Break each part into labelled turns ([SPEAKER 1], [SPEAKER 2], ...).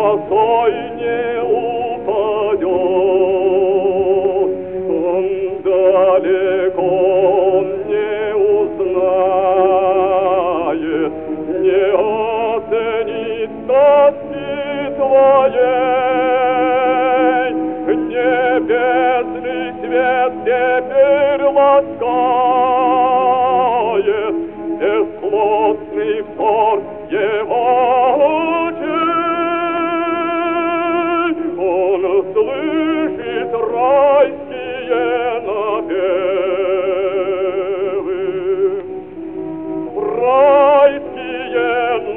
[SPEAKER 1] росой не упадет, он далеко не узнает, не оценит тоски твоей. Небесный свет теперь ласкает бесплотный взор его очей. Он слышит райские напевы, райские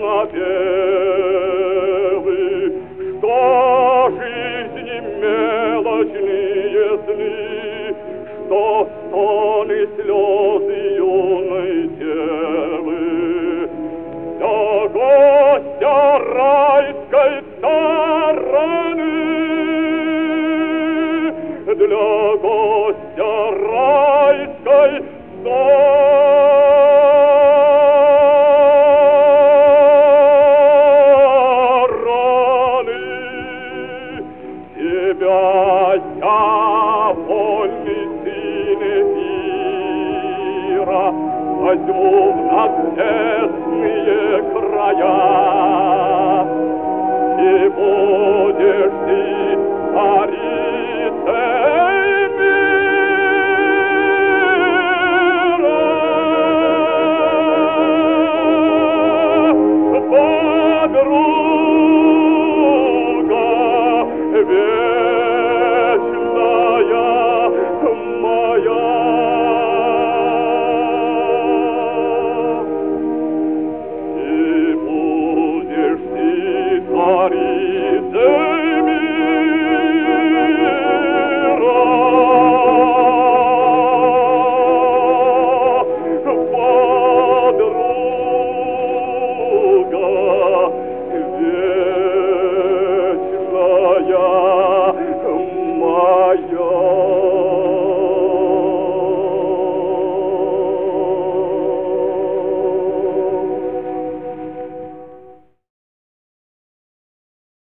[SPEAKER 1] напевы, что жизни мелочные сны, что стоны, слезы юной девы. Для гостя райской стороны, для гостя райской стороны, тебя я, вольный сын эфира, возьму в небесные края, и будешь ты царицей мира. Подруга вечная моя. Подруга вечная